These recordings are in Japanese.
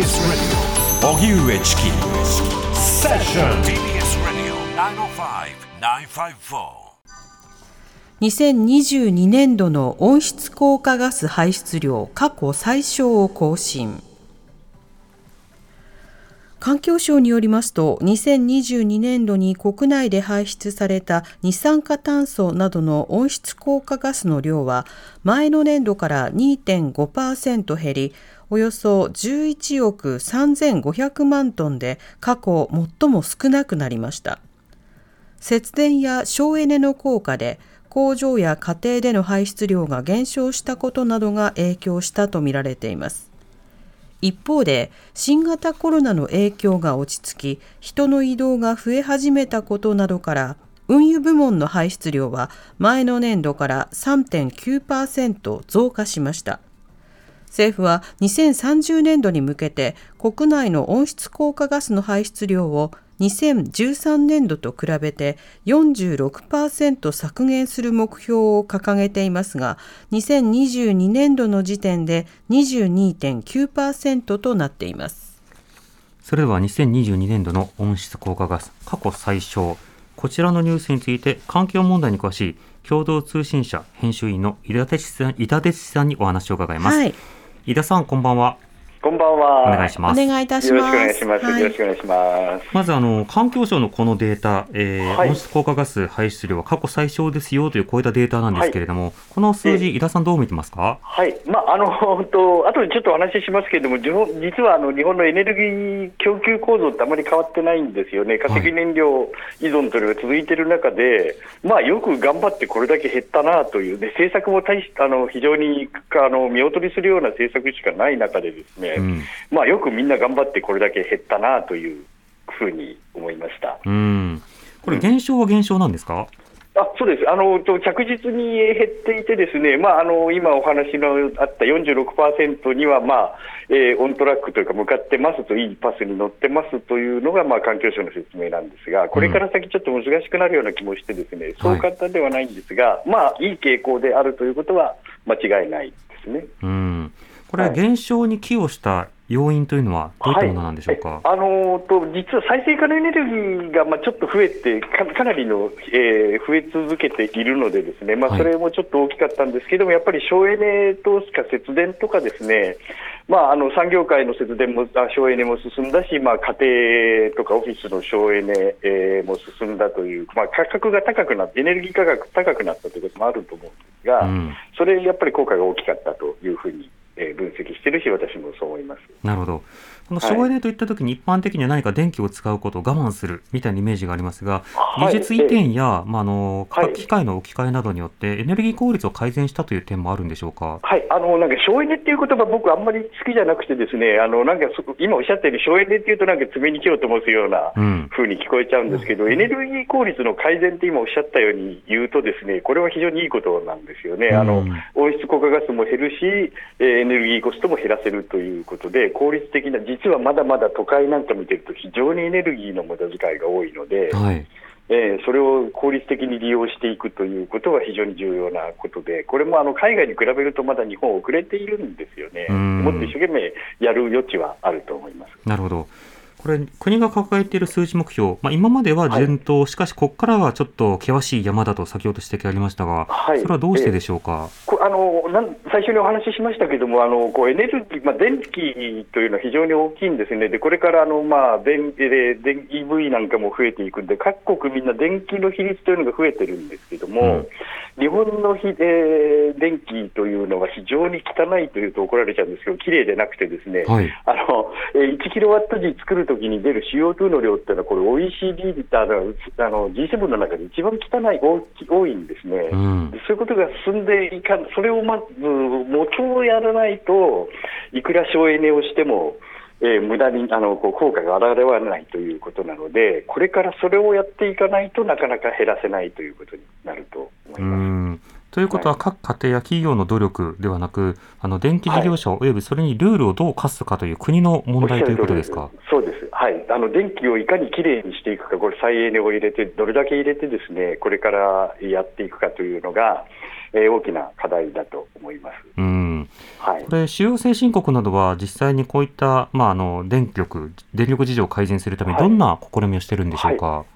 Radio 荻上チキセッション TBS Radio 905-954 2022年度の温室効果ガス排出量過去最小を更新。環境省によりますと、2022年度に国内で排出された二酸化炭素などの温室効果ガスの量は前の年度から 2.5% 減り、およそ11億3500万トンで過去最も少なくなりました。節電や省エネの効果で工場や家庭での排出量が減少したことなどが影響したとみられています。一方で、新型コロナの影響が落ち着き、人の移動が増え始めたことなどから、運輸部門の排出量は前の年度から 3.9% 増加しました。政府は2030年度に向けて国内の温室効果ガスの排出量を2013年度と比べて 46% 削減する目標を掲げていますが、2022年度の時点で 22.9% となっています。 それでは2022年度の温室効果ガス過去最小、こちらのニュースについて環境問題に詳しい共同通信社編集員の井田哲さんにお話を伺います。はい、井田さん、こんばんは。 こんばんは。 お願いします。お願いいたします。 よろしくお願いします。はい、よろしくお願いします。 まず環境省のこのデータ、温室効果ガス排出量は過去最小ですよというこういったデータなんですけれども、この数字、井田さんどう見てますか？ はい、後でちょっとお話ししますけれども、実は日本のエネルギー供給構造ってあまり変わってないんですよね。化石燃料依存というのが続いている中で、よく頑張ってこれだけ減ったなという、で政策も非常に見劣りするような政策しかない中でですね、よくみんな頑張ってこれだけ減ったなというふうに思いました。 これ減少は減少なんですか？ そうです。着実に減っていてですね、今お話のあった 46% には、オントラックというか向かってますと、いいパスに乗ってますというのが、環境省の説明なんですが、これから先ちょっと難しくなるような気もしてですね、そう簡単ではないんですが、いい傾向であるということは間違いないですね。 これは減少に寄与した要因というのはどういったものなんでしょうか？ 実は再生可能エネルギーがちょっと増えて かなりの、増え続けているのでですね、それもちょっと大きかったんですけども、やっぱり省エネとか節電とかですね、産業界の節電も省エネも進んだし、家庭とかオフィスの省エネ、も進んだという、価格が高くなって、エネルギー価格高くなったということもあると思うんですが、それやっぱり効果が大きかったというふうに分析しているし、私もそう思います。なるほど。 この省エネといったときに一般的には何か電気を使うことを我慢するみたいなイメージがありますが、技術移転や、機械の置き換えなどによってエネルギー効率を改善したという点もあるんでしょうか？ なんか省エネっていう言葉、僕あんまり好きじゃなくてですね、なんか今おっしゃったように省エネっていうとなんか爪に火を灯すような風に聞こえちゃうんですけど、エネルギー効率の改善って今おっしゃったように言うとですね、これは非常にいいことなんですよね。温室効果ガスも減るし、エネルギーコストも減らせるということで、効率的な、実はまだまだ都会なんか見てると非常にエネルギーの無駄遣いが多いので、それを効率的に利用していくということは非常に重要なことで、これも海外に比べるとまだ日本遅れているんですよね。もっと一生懸命やる余地はあると思います。 なるほど。これ国が抱えている数値目標、今までは順当、しかしここからはちょっと険しい山だと先ほど指摘ありましたが、それはどうしてでしょうか？ 最初にお話ししましたけれども、エネルギー、電気というのは非常に大きいんですね。でこれからEV なんかも増えていくんで、各国みんな電気の比率というのが増えてるんですけども、日本の電気というのは非常に汚いというと怒られちゃうんですけど、綺麗でなくてですね、1キロワット時作るときに出る CO2 の量っていうのは、これ OECD G7 の中で一番多いんですね。でそういうことが進んでいか、それをまず元をやらないと、いくら省エネをしても無駄に効果が現れないということなので、これからそれをやっていかないとなかなか減らせないということになると思います。 ということは、各家庭や企業の努力ではなく、電気事業者およびそれにルールをどう課すかという国の問題ということですか？ そうです。電気をいかにきれいにしていくか、これ再エネを入れて、どれだけ入れてですね、これからやっていくかというのが、大きな課題だと思います。 はい、 これ主要先進国などは実際にこういった、電力事情を改善するためにどんな試みをしているんでしょうか。 はい、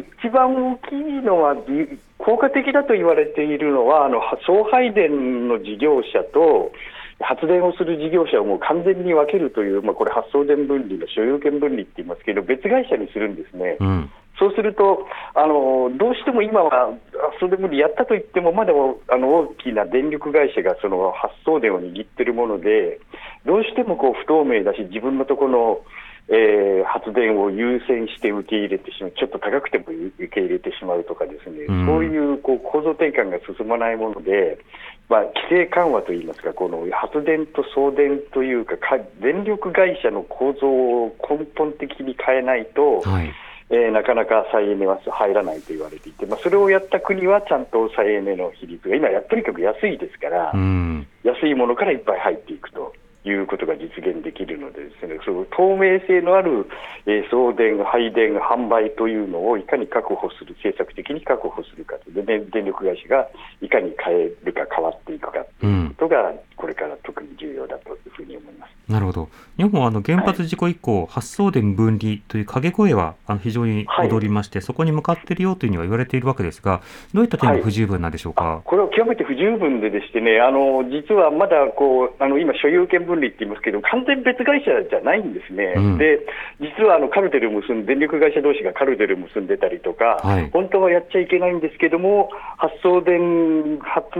一番大きいのは効果的だと言われているのは送配電の事業者と発電をする事業者をもう完全に分けるという、これ発送電分離の所有権分離って言いますけど、別会社にするんですね。そうするとどうしても今は発送電分離やったといってもまだ大きな電力会社がその発送電を握っているもので、どうしても不透明だし、自分のところの発電を優先して受け入れてしまう、ちょっと高くても受け入れてしまうとかですね、そういう構造転換が進まないもので、規制緩和といいますか、この発電と送電というか電力会社の構造を根本的に変えないと、なかなか再エネは入らないと言われていて、それをやった国はちゃんと再エネの比率が今とにかく安いですから、安いものからいっぱい入っていくということが実現できるのでですね、その透明性のある、送電、配電、販売というのをいかに確保する、政策的に確保するかで、電力会社がいかに変えるか変わっていくかということが、これから特に重要だというふうに思います。 なるほど。日本も原発事故以降、発送電分離という掛け声は非常に踊りまして、そこに向かっているよというには言われているわけですが、どういった点が不十分なんでしょうか。 これは極めて不十分でしてね、実はまだ今所有権分離って言いますけど、完全別会社じゃないんですね。で、実はカルテルを電力会社同士がカルテルを結んでたりとか、本当はやっちゃいけないんですけども、送電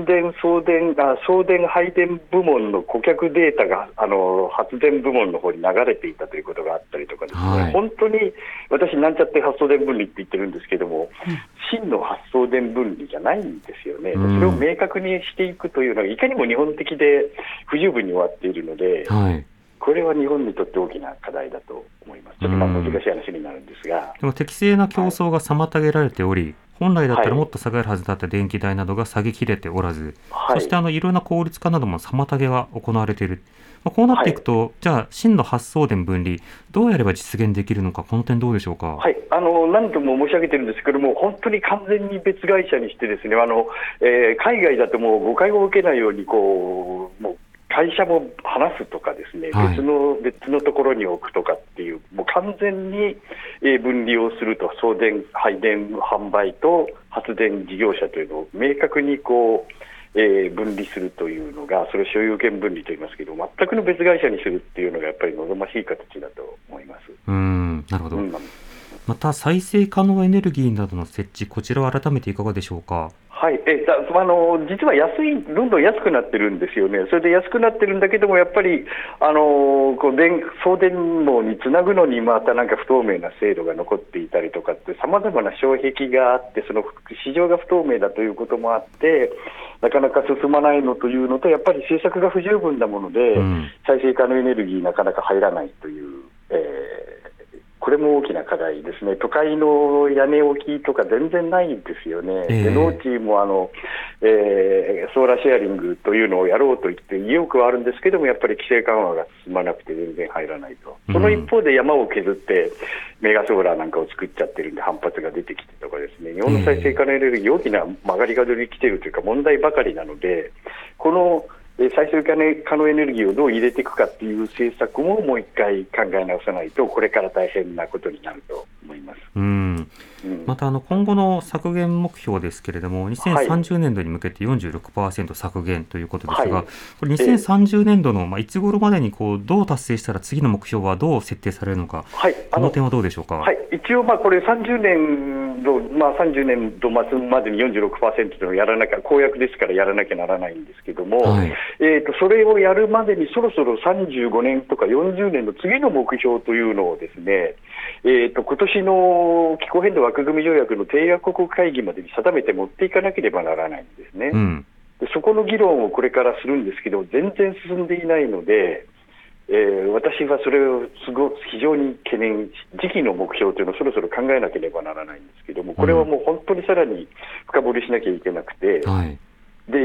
配電部門の顧客データが発電部門の方に流れていたということがあったりとかですね、本当に私なんちゃって発送電分離って言ってるんですけども、真の発送電分離じゃないんですよね。それを明確にしていくというのがいかにも日本的で不十分に終わっているので、これは日本にとって大きな課題だと思います。ちょっと難しい話になるんですが、 でも適正な競争が妨げられており、本来だったらもっと下がるはずだった電気代などが下げきれておらず、そしていろんな効率化なども妨げが行われている。こうなっていくと、じゃあ真の発送電分離どうやれば実現できるのか、この点どうでしょうか。 何度も申し上げてるんですけども、本当に完全に別会社にしてですね、海外だともう誤解を受けないようにもう会社も離すとかですね、別のところに置くとかっていう、もう完全に分離をすると、送電、配電、販売と発電事業者というのを明確に分離するというのが、それを所有権分離と言いますけど、全くの別会社にするっていうのがやっぱり望ましい形だと思います。 なるほど。また再生可能エネルギーなどの設置、こちらは改めていかがでしょうか。 実はどんどん安くなってるんですよね。それで安くなってるんだけども、やっぱり送電網につなぐのにまた不透明な制度が残っていたりとかって様々な障壁があって、その市場が不透明だということもあって、なかなか進まないのというのと、やっぱり政策が不十分なもので、再生可能エネルギーなかなか入らないという、これも大きな課題ですね。都会の屋根置きとか全然ないんですよね。で農地もソーラーシェアリングというのをやろうと言って意欲はあるんですけども、やっぱり規制緩和が進まなくて全然入らないと。その一方で山を削ってメガソーラーなんかを作っちゃってるんで反発が出てきてとかですね、日本の再生可能エネルギー大きな曲がり角に来ているというか問題ばかりなので、この再生可能エネルギーをどう入れていくかっていう政策ももう一回考え直さないと、これから大変なことになると思います。 また今後の削減目標ですけれども、2030年度に向けて 46% 削減ということですが、これ2030年度のいつ頃までにどう達成したら次の目標はどう設定されるのか、この点はどうでしょうか。 一応これ30年度末までに 46% というのをやらなきゃ、公約ですからやらなきゃならないんですけども、それをやるまでにそろそろ35年とか40年の次の目標というのをですね、今年の気候変動枠組み条約の締約国会議までに定めて持っていかなければならないんですね。でそこの議論をこれからするんですけど、全然進んでいないので、私はそれを非常に懸念し、時期の目標というのをそろそろ考えなければならないんですけども、これはもう本当にさらに深掘りしなきゃいけなくて、で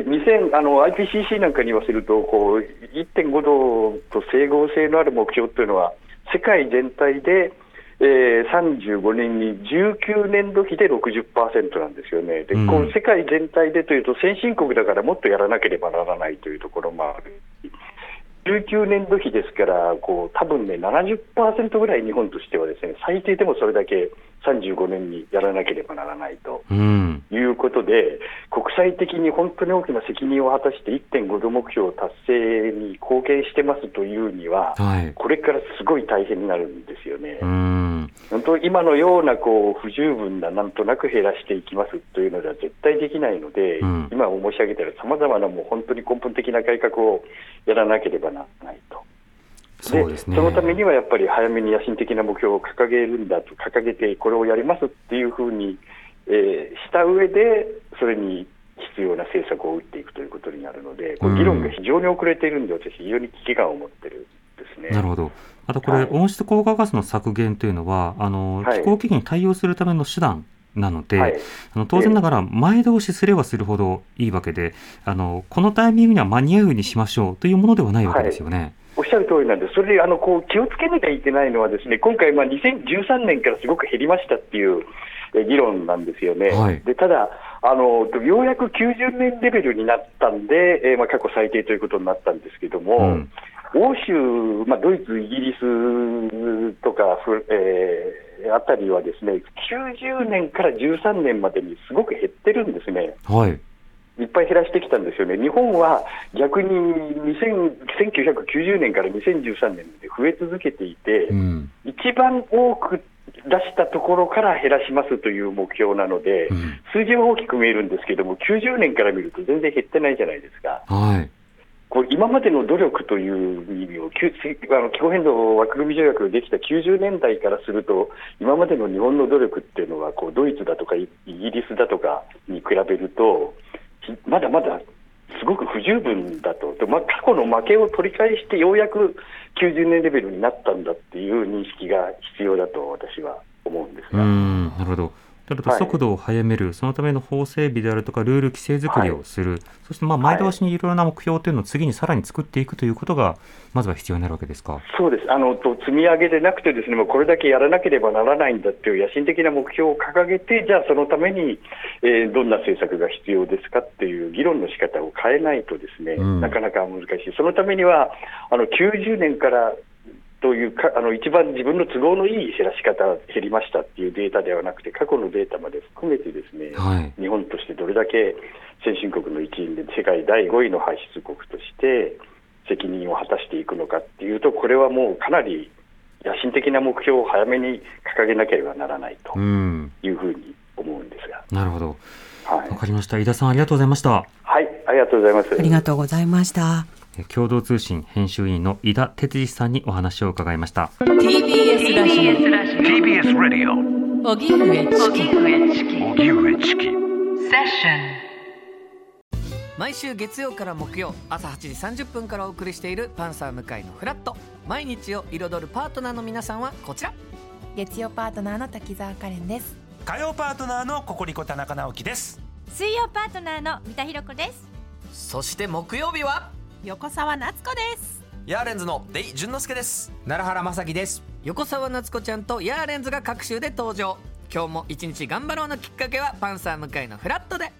IPCC なんかに言わせると1.5 度と整合性のある目標というのは世界全体で、 35年に19年度比で 60% なんですよね。で、こう世界全体でというと先進国だからもっとやらなければならないというところもある。19年度比ですから多分ね 70% ぐらい日本としてはですね、最低でもそれだけ35年にやらなければならないということで、国際的に本当に大きな責任を果たして 1.5 度目標達成に貢献してますというには、これからすごい大変になるんですよね。本当今のような不十分ななんとなく減らしていきますというのでは絶対できないので、今申し上げたようにさまざまなもう本当に根本的な改革をやらなければならないと。 そうですね、 そのためにはやっぱり早めに野心的な目標を掲げるんだと、掲げてこれをやりますっていうふうに、した上でそれに必要な政策を打っていくということになるので、議論が非常に遅れているんで、私非常に危機感を持ってるんですね。 なるほど。あとこれ、温室効果ガスの削減というのは気候危機に対応するための手段なので、当然ながら前倒しすればするほどいいわけで、このタイミングには間に合うようにしましょうというものではないわけですよね。 おっしゃる通りなんです。それで気をつけなきゃいけないのはですね、今回2013年からすごく減りましたっていう議論なんですよね。でただようやく90年レベルになったんで、過去最低ということになったんですけども、欧州、ドイツ、イギリスとか、あたりはですね、90年から13年までにすごく減ってるんですね。いっぱい減らしてきたんですよね。日本は逆に1990年から2013年で増え続けていて、一番多く出したところから減らしますという目標なので、数字は大きく見えるんですけども、90年から見ると全然減ってないじゃないですか。今までの努力という意味を気候変動枠組み条約ができた90年代からすると、今までの日本の努力っていうのはドイツだとかイギリスだとかに比べるとまだまだすごく不十分だと。過去の負けを取り返してようやく90年レベルになったんだっていう認識が必要だと私は思うんですが。 なるほど。速度を速める、そのための法整備であるとかルール規制作りをする、そして前倒しにいろいろな目標というのを次にさらに作っていくということがまずは必要になるわけですか。 そうです。積み上げでなくてですね、もうこれだけやらなければならないんだという野心的な目標を掲げて、じゃあそのために、どんな政策が必要ですかっていう議論の仕方を変えないとですね、なかなか難しい。そのためには90年からという一番自分の都合のいい減らし方、減りましたっていうデータではなくて、過去のデータまで含めてですね、日本としてどれだけ先進国の一員で世界第5位の排出国として責任を果たしていくのかっていうと、これはもうかなり野心的な目標を早めに掲げなければならないというふうに思うんですが。 なるほど。わかりました。井田さん、ありがとうございました。 はい、ありがとうございます。 ありがとうございました。 共同通信編集員の井田哲司さんにお話を伺いました。 TBS ラジオ荻上チキセッション。毎週月曜から木曜朝8時30分からお送りしているパンサー向井のフラット。毎日を彩るパートナーの皆さんはこちら。 月曜パートナーの滝沢カレンです。 火曜パートナーのココリコ田中直樹です。 水曜パートナーの三田寛子です。 そして木曜日は横澤夏子です。 ヤーレンズのデイ淳之介です。 奈良原正樹です。 横澤夏子ちゃんとヤーレンズが各週で登場。今日も一日頑張ろうのきっかけはパンサー向井のフラットで。